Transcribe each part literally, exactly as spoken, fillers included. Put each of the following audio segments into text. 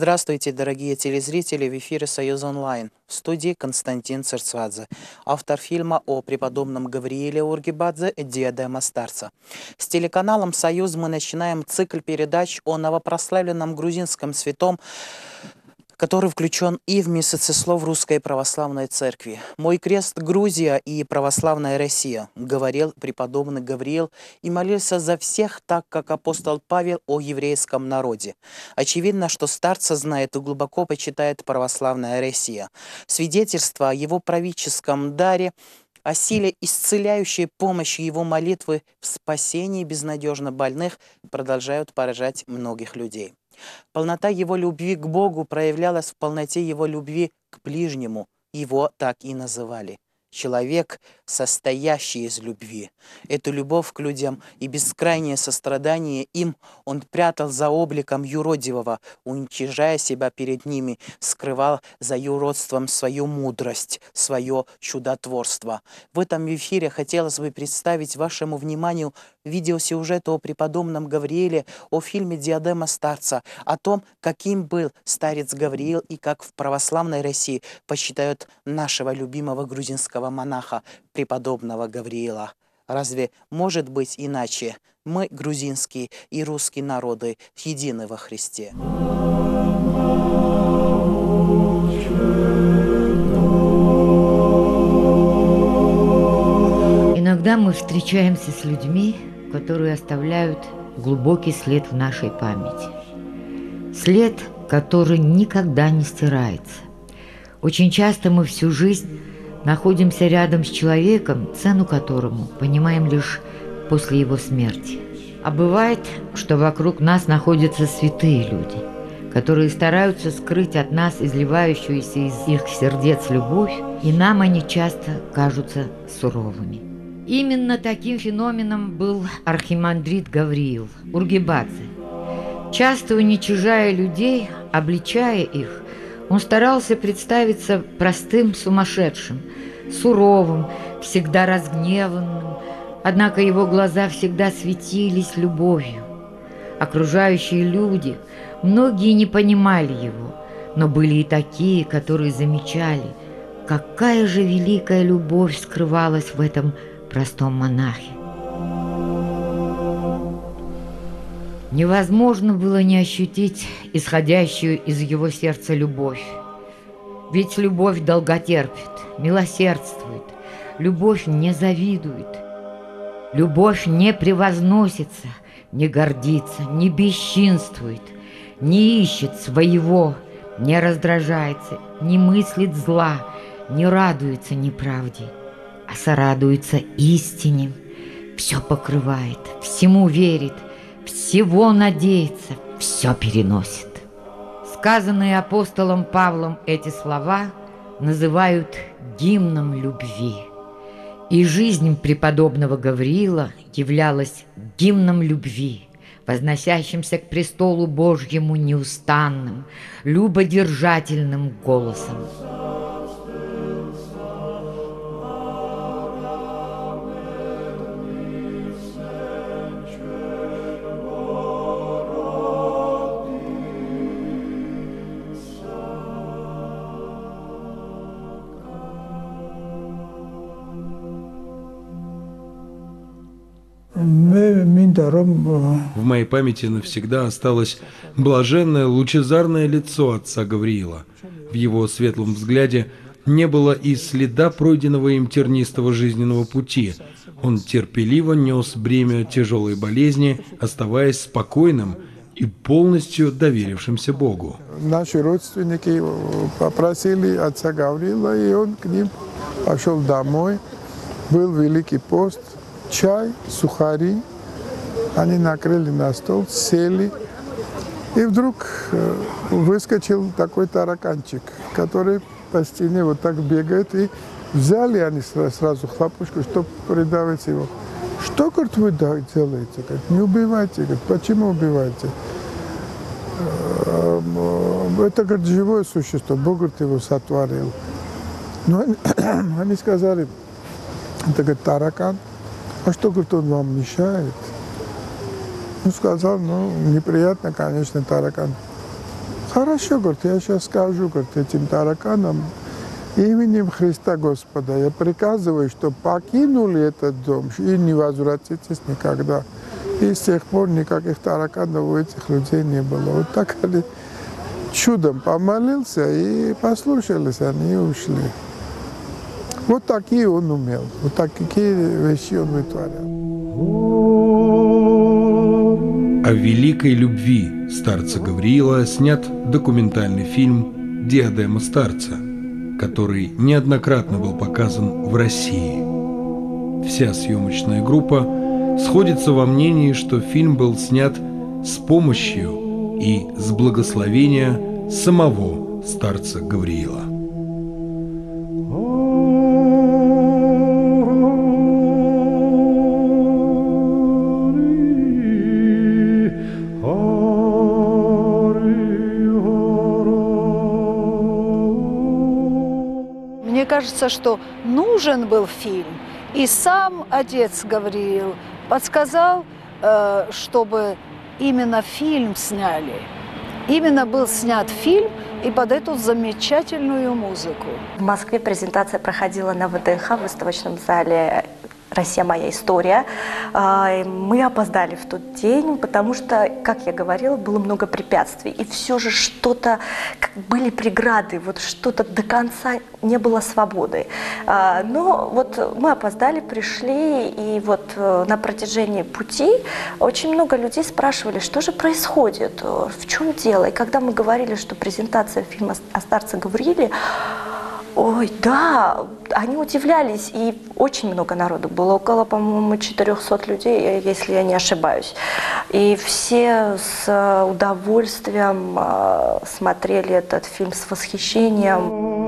Здравствуйте, дорогие телезрители, в эфире «Союз онлайн». В студии Константин Церцвадзе, автор фильма о преподобном Гаврииле Ургибадзе «Диадема старца». С телеканалом «Союз» мы начинаем цикл передач о новопрославленном грузинском святом, который включен и в месяцеслов Русской Православной Церкви. «Мой крест – Грузия и православная Россия», – говорил преподобный Гавриил и молился за всех так, как апостол Павел о еврейском народе. Очевидно, что старца знает и глубоко почитает православная Россия. Свидетельство о его правительском даре, о силе исцеляющей помощи его молитвы в спасении безнадежно больных продолжают поражать многих людей. Полнота его любви к Богу проявлялась в полноте его любви к ближнему. Его так и называли. Человек, состоящий из любви. Эту любовь к людям и бескрайнее сострадание им он прятал за обликом юродивого, уничижая себя перед ними, скрывал за юродством свою мудрость, свое чудотворство. В этом эфире хотелось бы представить вашему вниманию видеосюжет о преподобном Гаврииле, о фильме «Диадема старца», о том, каким был старец Гавриил и как в православной России почитают нашего любимого грузинского монаха, преподобного Гавриила. Разве может быть иначе? Мы, грузинские и русские народы, едины во Христе. Иногда мы встречаемся с людьми, которые оставляют глубокий след в нашей памяти. След, который никогда не стирается. Очень часто мы всю жизнь находимся рядом с человеком, цену которому понимаем лишь после его смерти. А бывает, что вокруг нас находятся святые люди, которые стараются скрыть от нас изливающуюся из их сердец любовь, и нам они часто кажутся суровыми. Именно таким феноменом был архимандрит Гавриил Ургибадзе. Часто уничижая людей, обличая их, он старался представиться простым сумасшедшим, суровым, всегда разгневанным, однако его глаза всегда светились любовью. Окружающие люди, многие не понимали его, но были и такие, которые замечали, какая же великая любовь скрывалась в этом простом монахе. Невозможно было не ощутить исходящую из его сердца любовь. Ведь любовь долготерпит, милосердствует, любовь не завидует, любовь не превозносится, не гордится, не бесчинствует, не ищет своего, не раздражается, не мыслит зла, не радуется неправде, а сорадуется истине, все покрывает, всему верит, всего надеется, все переносит. Сказанные апостолом Павлом эти слова называют гимном любви. И жизнь преподобного Гавриила являлась гимном любви, возносящимся к престолу Божьему неустанным, любодержательным голосом. В моей памяти навсегда осталось блаженное лучезарное лицо отца Гавриила. В его светлом взгляде не было и следа пройденного им тернистого жизненного пути. Он терпеливо нес бремя тяжелой болезни, оставаясь спокойным и полностью доверившимся Богу. Наши родственники попросили отца Гавриила, и он к ним пошел домой. Был Великий пост, чай, сухари. Они накрыли на стол, сели, и вдруг выскочил такой тараканчик, который по стене вот так бегает, и взяли они сразу хлопушку, чтобы придавить его. Что, говорит, вы делаете? Говорит, не убивайте. Говорит, почему убиваете? Это, говорит, живое существо, Бог, говорит, его сотворил. Но они, они сказали, это, говорит, таракан, а что, говорит, он вам мешает? Ну, сказал, ну, неприятно, конечно, таракан. Хорошо, говорит, я сейчас скажу, говорит, этим тараканам, именем Христа Господа, я приказываю, чтобы покинули этот дом и не возвратитесь никогда. И с тех пор никаких тараканов у этих людей не было. Вот так они чудом помолился, и послушались они и ушли. Вот такие он умел, вот такие вещи он вытворял. О великой любви старца Гавриила снят документальный фильм «Диадема старца», который неоднократно был показан в России. Вся съемочная группа сходится во мнении, что фильм был снят с помощью и с благословения самого старца Гавриила. Мне кажется, что нужен был фильм, и сам отец Гавриил подсказал, чтобы именно фильм сняли. Именно был снят фильм и под эту замечательную музыку. В Москве презентация проходила на вэ дэ эн ха, в выставочном зале «Россия. Моя история». Мы опоздали в тот день, потому что, как я говорила, было много препятствий. И все же что-то, были преграды, вот что-то до конца не было свободы. Но вот мы опоздали, пришли, и вот на протяжении пути очень много людей спрашивали, что же происходит, в чем дело. И когда мы говорили, что презентация фильма о старце Гаврииле, ой, да, они удивлялись, и очень много народу было, около, по-моему, четырехсот людей, если я не ошибаюсь. И все с удовольствием смотрели этот фильм, с восхищением.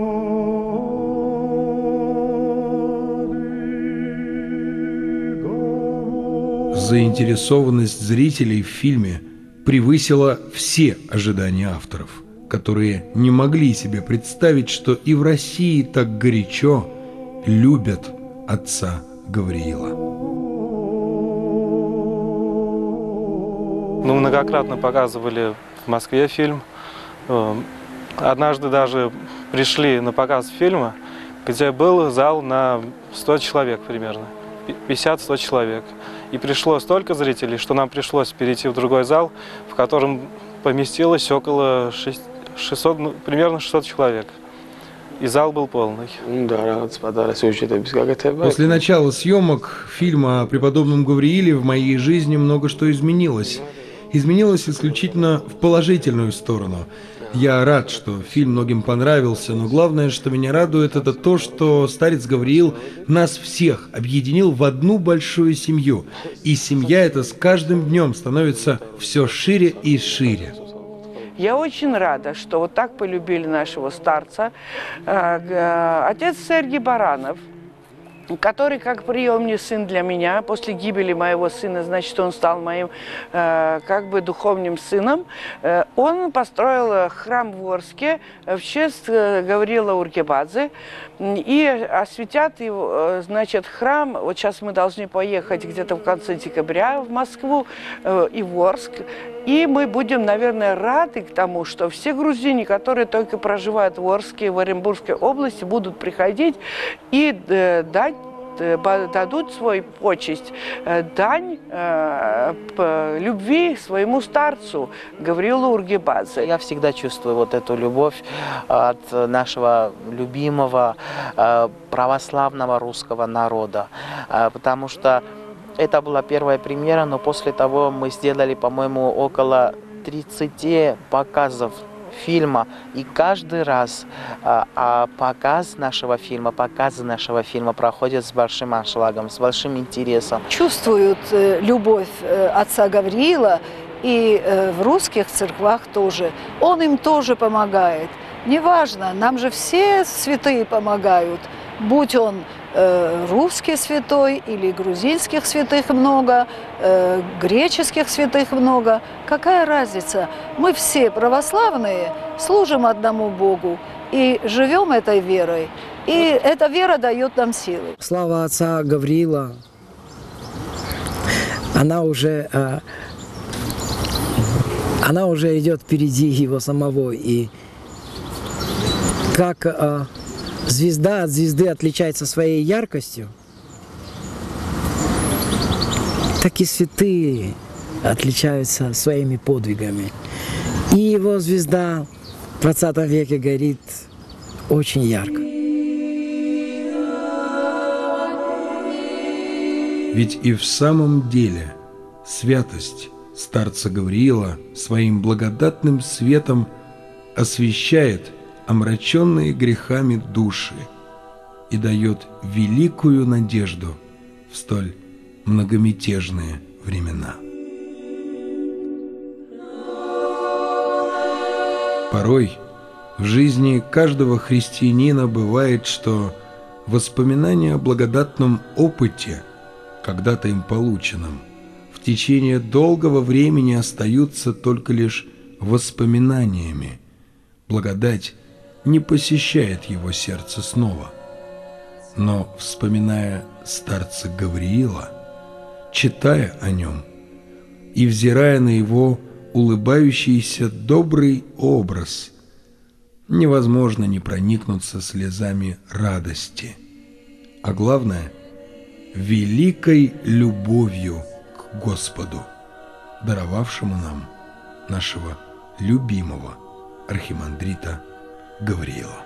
Заинтересованность зрителей в фильме превысила все ожидания авторов, которые не могли себе представить, что и в России так горячо любят отца Гавриила. Мы многократно показывали в Москве фильм. Однажды даже пришли на показ фильма, где был зал на сто человек примерно, пятьдесят-сто человек. И пришло столько зрителей, что нам пришлось перейти в другой зал, в котором поместилось около шестисот, ну, примерно шестьсот человек. И зал был полный. После начала съемок фильма о преподобном Гаврииле в моей жизни много что изменилось. Изменилось исключительно в положительную сторону. Я рад, что фильм многим понравился, но главное, что меня радует, это то, что старец Гавриил нас всех объединил в одну большую семью. И семья эта с каждым днем становится все шире и шире. Я очень рада, что вот так полюбили нашего старца. Отец Сергий Баранов, который как приемный сын для меня, после гибели моего сына, значит, он стал моим э, как бы духовным сыном. Э, он построил храм в Орске в честь э, Гавриила Ургебадзе. И осветят его, значит, храм. Вот сейчас мы должны поехать где-то в конце декабря в Москву э, и в Орск. И мы будем, наверное, рады к тому, что все грузины, которые только проживают в Орске, в Оренбургской области, будут приходить и э, дать дадут свою почесть, дань э, любви своему старцу Гавриилу Ургебадзе. Я всегда чувствую вот эту любовь от нашего любимого э, православного русского народа, э, потому что это была первая премьера, но после того мы сделали, по-моему, около тридцати показов фильма, и каждый раз а, а показ нашего фильма, показы нашего фильма проходят с большим аншлагом, с большим интересом. Чувствуют э, любовь э, отца Гавриила, и э, в русских церквах тоже. Он им тоже помогает. Неважно, нам же все святые помогают, будь он э, русский святой или грузинских святых много, э, греческих святых много. Какая разница? Мы все православные, служим одному Богу и живем этой верой. И эта вера дает нам силы. Слава отца Гавриила, она уже, она уже идет впереди его самого. И как а, звезда от звезды отличается своей яркостью, так и святые отличаются своими подвигами. И его звезда в двадцатом веке горит очень ярко. Ведь и в самом деле святость старца Гавриила своим благодатным светом освещает омраченные грехами души и дает великую надежду в столь многомятежные времена. Порой в жизни каждого христианина бывает, что воспоминания о благодатном опыте, когда-то им полученном, в течение долгого времени остаются только лишь воспоминаниями. Благодать не посещает его сердце снова. Но, вспоминая старца Гавриила, читая о нем и взирая на его улыбающийся добрый образ, невозможно не проникнуться слезами радости, а главное – великой любовью к Господу, даровавшему нам нашего любимого архимандрита Гавриила.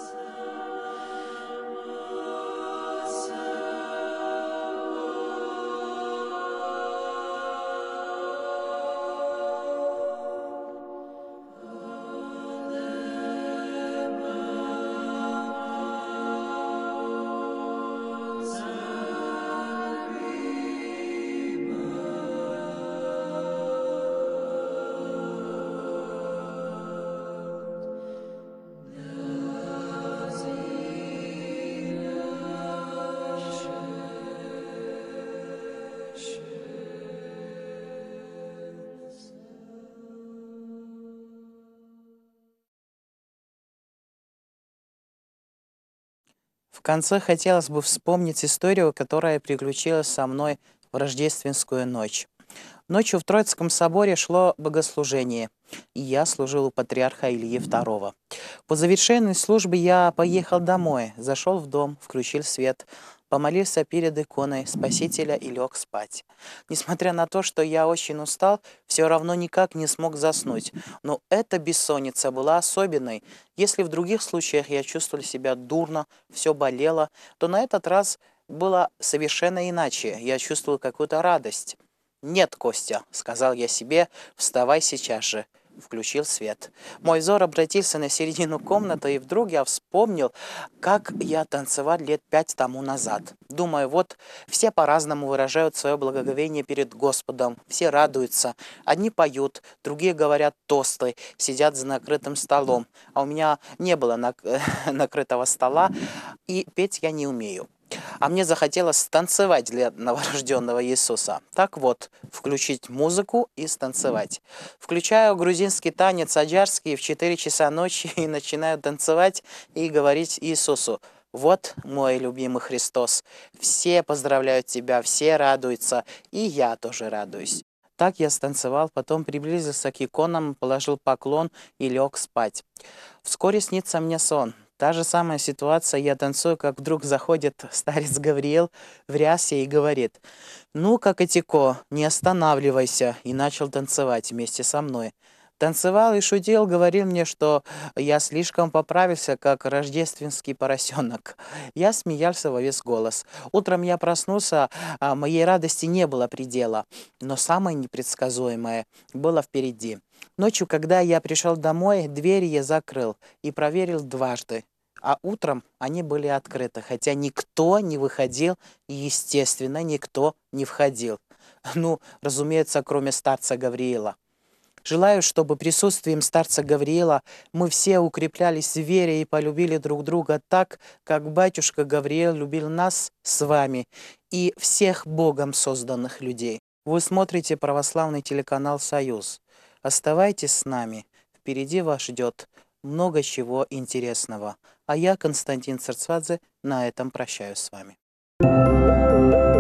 В конце хотелось бы вспомнить историю, которая приключилась со мной в рождественскую ночь. Ночью в Троицком соборе шло богослужение, и я служил у патриарха Ильи второго. По завершенной службе я поехал домой, зашел в дом, включил свет, помолился перед иконой Спасителя и лег спать. Несмотря на то, что я очень устал, все равно никак не смог заснуть. Но эта бессонница была особенной. Если в других случаях я чувствовал себя дурно, все болело, то на этот раз было совершенно иначе. Я чувствовал какую-то радость. «Нет, Костя», — сказал я себе, — «вставай сейчас же». Включил свет. Мой взор обратился на середину комнаты, и вдруг я вспомнил, как я танцевал лет пять тому назад. Думаю, вот все по-разному выражают свое благоговение перед Господом, все радуются. Одни поют, другие говорят тосты, сидят за накрытым столом. А у меня не было нак накрытого стола, и петь я не умею. А мне захотелось станцевать для новорожденного Иисуса. Так вот, включить музыку и станцевать. Включаю грузинский танец аджарский в четыре часа ночи и начинаю танцевать и говорить Иисусу: «Вот мой любимый Христос, все поздравляют тебя, все радуются, и я тоже радуюсь». Так я станцевал, потом приблизился к иконам, положил поклон и лег спать. Вскоре снится мне сон. Та же самая ситуация, я танцую, как вдруг заходит старец Гавриил в рясе и говорит: «Ну-ка, Котико, не останавливайся», и начал танцевать вместе со мной. Танцевал и шутил, говорил мне, что я слишком поправился, как рождественский поросенок. Я смеялся во весь голос. Утром я проснулся, а моей радости не было предела, но самое непредсказуемое было впереди. Ночью, когда я пришел домой, двери я закрыл и проверил дважды. А утром они были открыты, хотя никто не выходил и, естественно, никто не входил. Ну, разумеется, кроме старца Гавриила. Желаю, чтобы присутствием старца Гавриила мы все укреплялись в вере и полюбили друг друга так, как батюшка Гавриил любил нас с вами и всех Богом созданных людей. Вы смотрите православный телеканал «Союз». Оставайтесь с нами, впереди вас ждет много чего интересного. А я, Константин Церцвадзе, на этом прощаюсь с вами.